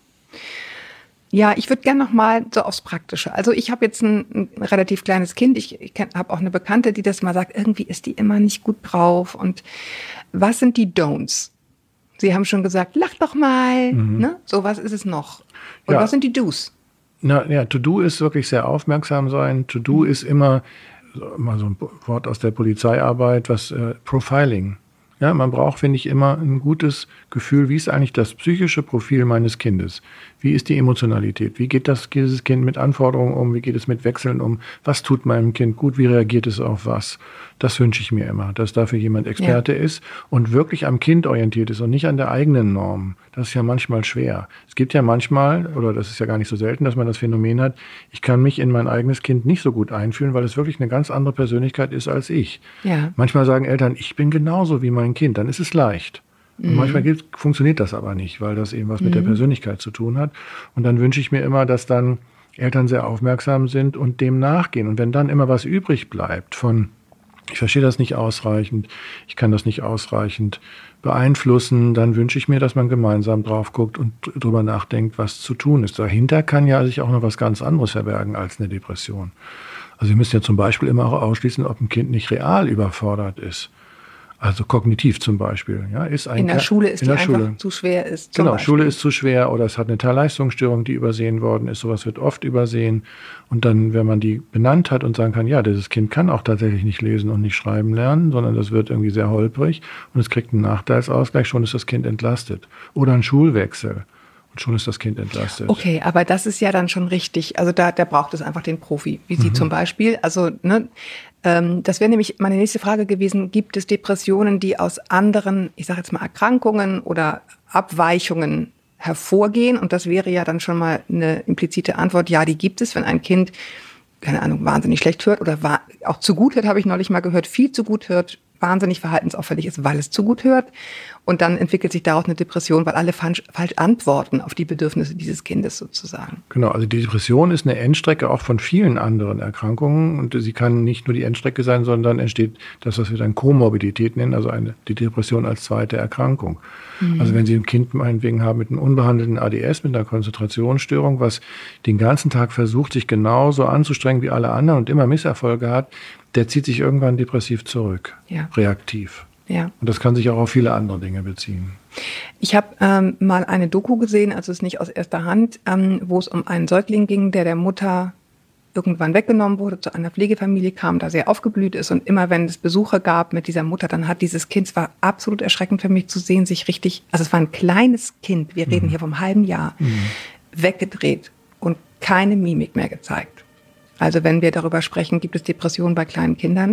Speaker 4: Ja, ich würde gerne noch mal so aufs Praktische. Also ich habe jetzt ein relativ kleines Kind. Ich habe auch eine Bekannte, die das mal sagt, irgendwie ist die immer nicht gut drauf. Und was sind die Don'ts? Sie haben schon gesagt, lach doch mal. Ne? So, was ist es noch? Und
Speaker 2: Ja.
Speaker 4: was sind die Do's?
Speaker 2: Na ja, To-Do ist wirklich sehr aufmerksam sein. To-Do ist immer mal so ein Wort aus der Polizeiarbeit, Profiling. Ja, man braucht, finde ich, immer ein gutes Gefühl, wie ist eigentlich das psychische Profil meines Kindes? Wie ist die Emotionalität? Wie geht dieses Kind mit Anforderungen um? Wie geht es mit Wechseln um? Was tut meinem Kind gut? Wie reagiert es auf was? Das wünsche ich mir immer, dass dafür jemand Experte ist und wirklich am Kind orientiert ist und nicht an der eigenen Norm. Das ist ja manchmal schwer. Es gibt ja manchmal, oder das ist ja gar nicht so selten, dass man das Phänomen hat, ich kann mich in mein eigenes Kind nicht so gut einfühlen, weil es wirklich eine ganz andere Persönlichkeit ist als ich.
Speaker 4: Ja.
Speaker 2: Manchmal sagen Eltern, ich bin genauso wie mein Kind, dann ist es leicht. Und manchmal funktioniert das aber nicht, weil das eben was mit der Persönlichkeit zu tun hat. Und dann wünsche ich mir immer, dass dann Eltern sehr aufmerksam sind und dem nachgehen. Und wenn dann immer was übrig bleibt von, ich verstehe das nicht ausreichend, ich kann das nicht ausreichend beeinflussen, dann wünsche ich mir, dass man gemeinsam drauf guckt und drüber nachdenkt, was zu tun ist. Dahinter kann ja sich auch noch was ganz anderes verbergen als eine Depression. Also wir müssen ja zum Beispiel immer auch ausschließen, ob ein Kind nicht real überfordert ist. Also kognitiv zum Beispiel. Ja,
Speaker 4: In der Schule ist die einfach zu schwer ist.
Speaker 2: Genau, Schule ist zu schwer oder es hat eine Teilleistungsstörung, die übersehen worden ist. Sowas wird oft übersehen. Und dann, wenn man die benannt hat und sagen kann, ja, dieses Kind kann auch tatsächlich nicht lesen und nicht schreiben lernen, sondern das wird irgendwie sehr holprig und es kriegt einen Nachteilsausgleich, schon ist das Kind entlastet. Oder ein Schulwechsel. Und schon ist das Kind entlastet.
Speaker 4: Okay, aber das ist ja dann schon richtig. Also da braucht es einfach den Profi, wie Sie zum Beispiel. Also das wäre nämlich meine nächste Frage gewesen. Gibt es Depressionen, die aus anderen, ich sage jetzt mal Erkrankungen oder Abweichungen hervorgehen? Und das wäre ja dann schon mal eine implizite Antwort. Ja, die gibt es, wenn ein Kind, keine Ahnung, wahnsinnig schlecht hört oder auch zu gut hört, habe ich neulich mal gehört, viel zu gut hört, wahnsinnig verhaltensauffällig ist, weil es zu gut hört. Und dann entwickelt sich daraus eine Depression, weil alle falsch antworten auf die Bedürfnisse dieses Kindes sozusagen.
Speaker 2: Genau, also die Depression ist eine Endstrecke auch von vielen anderen Erkrankungen. Und sie kann nicht nur die Endstrecke sein, sondern entsteht das, was wir dann Komorbidität nennen, also die Depression als zweite Erkrankung. Also wenn Sie ein Kind meinetwegen haben mit einem unbehandelten ADS, mit einer Konzentrationsstörung, was den ganzen Tag versucht, sich genauso anzustrengen wie alle anderen und immer Misserfolge hat, der zieht sich irgendwann depressiv zurück, reaktiv.
Speaker 4: Ja.
Speaker 2: Und das kann sich auch auf viele andere Dinge beziehen.
Speaker 4: Ich habe mal eine Doku gesehen, also es ist nicht aus erster Hand, wo es um einen Säugling ging, der Mutter irgendwann weggenommen wurde, zu einer Pflegefamilie kam, da sehr aufgeblüht ist. Und immer wenn es Besuche gab mit dieser Mutter, dann hat dieses Kind, es war absolut erschreckend für mich zu sehen, sich richtig, also es war ein kleines Kind, wir reden hier vom halben Jahr, weggedreht und keine Mimik mehr gezeigt. Also wenn wir darüber sprechen, gibt es Depressionen bei kleinen Kindern,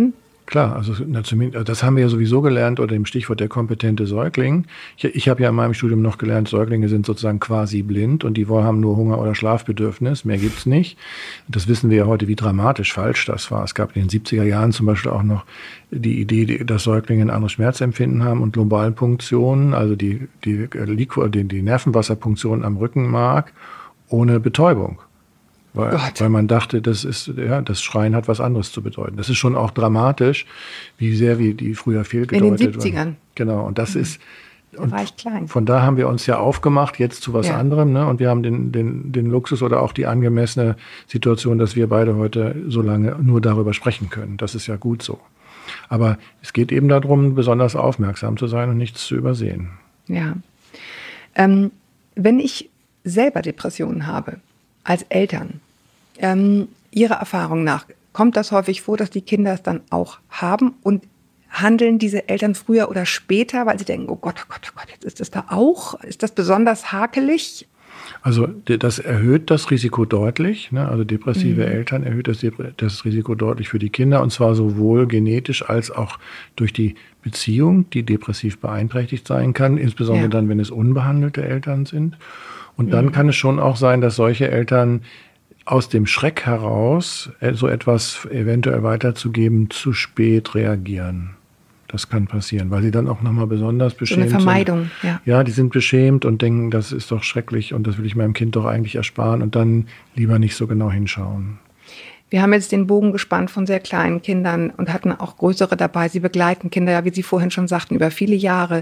Speaker 2: Klar, also zumindest, das haben wir ja sowieso gelernt unter dem Stichwort der kompetente Säugling. Ich habe ja in meinem Studium noch gelernt, Säuglinge sind sozusagen quasi blind und die haben nur Hunger oder Schlafbedürfnis, mehr gibt's nicht. Das wissen wir ja heute, wie dramatisch falsch das war. Es gab in den 70er Jahren zum Beispiel auch noch die Idee, dass Säuglinge ein anderes Schmerzempfinden haben und Lumbalpunktionen, also die Nervenwasserpunktion am Rückenmark ohne Betäubung. Weil man dachte, das Schreien hat was anderes zu bedeuten. Das ist schon auch dramatisch, wie sehr wir die früher fehlgedeutet
Speaker 4: in den 70ern.
Speaker 2: waren. Genau, und das ist...
Speaker 4: Da war ich klein.
Speaker 2: Von da haben wir uns ja aufgemacht, jetzt zu was anderem. Ne? Und wir haben den Luxus oder auch die angemessene Situation, dass wir beide heute so lange nur darüber sprechen können. Das ist ja gut so. Aber es geht eben darum, besonders aufmerksam zu sein und nichts zu übersehen.
Speaker 4: Ja. Wenn ich selber Depressionen habe, als Eltern, Ihrer Erfahrung nach, kommt das häufig vor, dass die Kinder es dann auch haben und handeln diese Eltern früher oder später, weil sie denken, oh Gott, jetzt ist das da auch? Ist das besonders hakelig?
Speaker 2: Also das erhöht das Risiko deutlich. Ne? Also depressive Eltern erhöht das Risiko deutlich für die Kinder. Und zwar sowohl genetisch als auch durch die Beziehung, die depressiv beeinträchtigt sein kann. Insbesondere dann, wenn es unbehandelte Eltern sind. Und dann kann es schon auch sein, dass solche Eltern aus dem Schreck heraus, so etwas eventuell weiterzugeben, zu spät reagieren. Das kann passieren, weil sie dann auch nochmal besonders beschämt sind.
Speaker 4: So eine Vermeidung, ja.
Speaker 2: Ja, die sind beschämt und denken, das ist doch schrecklich und das will ich meinem Kind doch eigentlich ersparen und dann lieber nicht so genau hinschauen.
Speaker 4: Wir haben jetzt den Bogen gespannt von sehr kleinen Kindern und hatten auch größere dabei. Sie begleiten Kinder, ja, wie Sie vorhin schon sagten, über viele Jahre.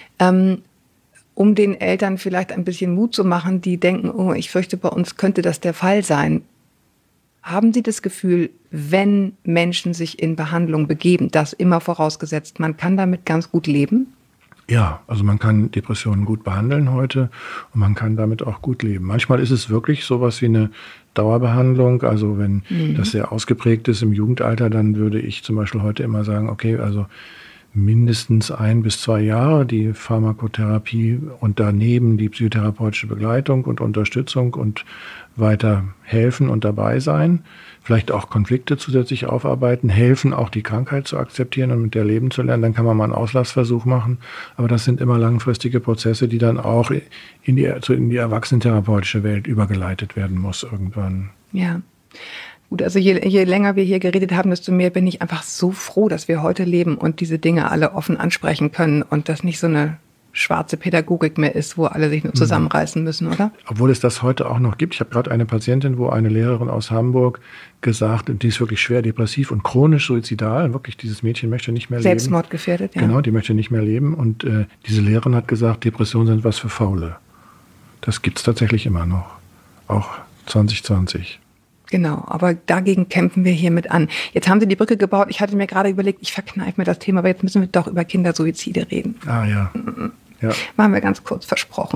Speaker 4: Um den Eltern vielleicht ein bisschen Mut zu machen, die denken, oh, ich fürchte, bei uns könnte das der Fall sein. Haben Sie das Gefühl, wenn Menschen sich in Behandlung begeben, das immer vorausgesetzt, man kann damit ganz gut leben?
Speaker 2: Ja, also man kann Depressionen gut behandeln heute und man kann damit auch gut leben. Manchmal ist es wirklich sowas wie eine Dauerbehandlung. Also wenn das sehr ausgeprägt ist im Jugendalter, dann würde ich zum Beispiel heute immer sagen, okay, also mindestens 1 bis 2 Jahre die Pharmakotherapie und daneben die psychotherapeutische Begleitung und Unterstützung und weiter helfen und dabei sein. Vielleicht auch Konflikte zusätzlich aufarbeiten, helfen auch die Krankheit zu akzeptieren und mit der leben zu lernen. Dann kann man mal einen Auslassversuch machen. Aber das sind immer langfristige Prozesse, die dann auch in die erwachsenentherapeutische Welt übergeleitet werden muss irgendwann.
Speaker 4: Ja. Gut, also je länger wir hier geredet haben, desto mehr bin ich einfach so froh, dass wir heute leben und diese Dinge alle offen ansprechen können und das nicht so eine schwarze Pädagogik mehr ist, wo alle sich nur zusammenreißen müssen, oder?
Speaker 2: Obwohl es das heute auch noch gibt. Ich habe gerade eine Patientin, wo eine Lehrerin aus Hamburg gesagt, die ist wirklich schwer depressiv und chronisch suizidal. Wirklich, dieses Mädchen möchte nicht mehr leben.
Speaker 4: Selbstmordgefährdet, ja.
Speaker 2: Genau, die möchte nicht mehr leben. Und diese Lehrerin hat gesagt, Depressionen sind was für Faule. Das gibt es tatsächlich immer noch. Auch 2020.
Speaker 4: Genau, aber dagegen kämpfen wir hiermit an. Jetzt haben Sie die Brücke gebaut. Ich hatte mir gerade überlegt, ich verkneife mir das Thema, aber jetzt müssen wir doch über Kindersuizide reden.
Speaker 2: Ah ja. Ja.
Speaker 4: Machen wir ganz kurz, versprochen.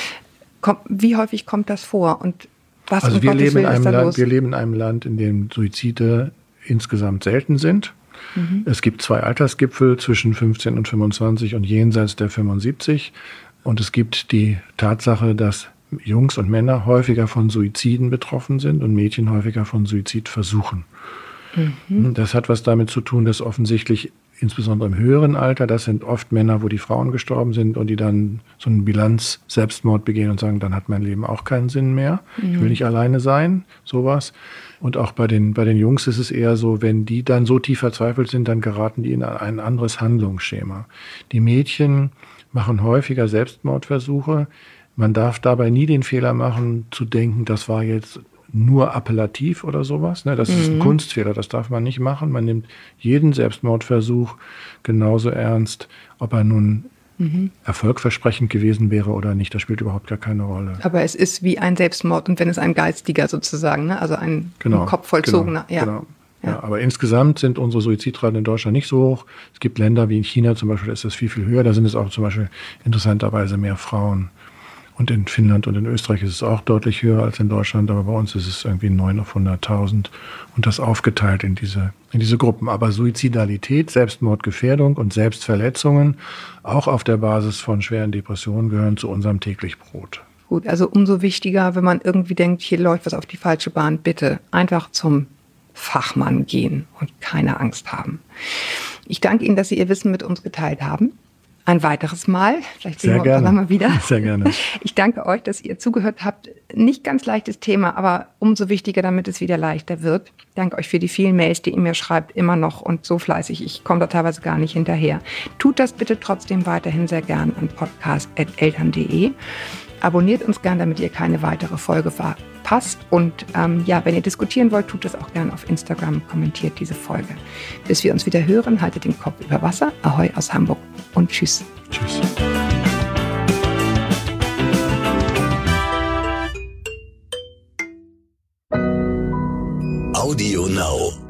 Speaker 4: Wie häufig kommt das vor und was
Speaker 2: also
Speaker 4: um Gottes Willen ist da los?
Speaker 2: Wir leben in einem Land, in dem Suizide insgesamt selten sind. Es gibt 2 Altersgipfel zwischen 15 und 25 und jenseits der 75. Und es gibt die Tatsache, dass Jungs und Männer häufiger von Suiziden betroffen sind und Mädchen häufiger von Suizidversuchen. Das hat was damit zu tun, dass offensichtlich insbesondere im höheren Alter, das sind oft Männer, wo die Frauen gestorben sind und die dann so einen Bilanz-Selbstmord begehen und sagen, dann hat mein Leben auch keinen Sinn mehr. Ich will nicht alleine sein, sowas. Und auch bei den Jungs ist es eher so, wenn die dann so tief verzweifelt sind, dann geraten die in ein anderes Handlungsschema. Die Mädchen machen häufiger Selbstmordversuche. Man darf dabei nie den Fehler machen, zu denken, das war jetzt nur appellativ oder sowas. Das ist ein Kunstfehler, das darf man nicht machen. Man nimmt jeden Selbstmordversuch genauso ernst, ob er nun erfolgversprechend gewesen wäre oder nicht. Das spielt überhaupt gar keine Rolle.
Speaker 4: Aber es ist wie ein Selbstmord und wenn es ein geistiger sozusagen, also ein im Kopf vollzogener.
Speaker 2: Genau. Ja, aber insgesamt sind unsere Suizidraten in Deutschland nicht so hoch. Es gibt Länder wie in China zum Beispiel, da ist das viel, viel höher. Da sind es auch zum Beispiel interessanterweise mehr Frauen. Und in Finnland und in Österreich ist es auch deutlich höher als in Deutschland, aber bei uns ist es irgendwie 9 auf 100.000 und das aufgeteilt in diese Gruppen. Aber Suizidalität, Selbstmordgefährdung und Selbstverletzungen, auch auf der Basis von schweren Depressionen, gehören zu unserem täglich Brot.
Speaker 4: Gut, also umso wichtiger, wenn man irgendwie denkt, hier läuft was auf die falsche Bahn, bitte einfach zum Fachmann gehen und keine Angst haben. Ich danke Ihnen, dass Sie Ihr Wissen mit uns geteilt haben. Ein weiteres Mal. Vielleicht sehen wir uns dann mal wieder.
Speaker 2: Sehr gerne.
Speaker 4: Ich danke euch, dass ihr zugehört habt. Nicht ganz leichtes Thema, aber umso wichtiger, damit es wieder leichter wird. Ich danke euch für die vielen Mails, die ihr mir schreibt, immer noch und so fleißig. Ich komme da teilweise gar nicht hinterher. Tut das bitte trotzdem weiterhin sehr gern an podcast@eltern.de. Abonniert uns gern, damit ihr keine weitere Folge verpasst. Und wenn ihr diskutieren wollt, tut das auch gern auf Instagram. Kommentiert diese Folge. Bis wir uns wieder hören, haltet den Kopf über Wasser. Ahoi aus Hamburg und tschüss.
Speaker 2: Tschüss.
Speaker 1: Audio Now.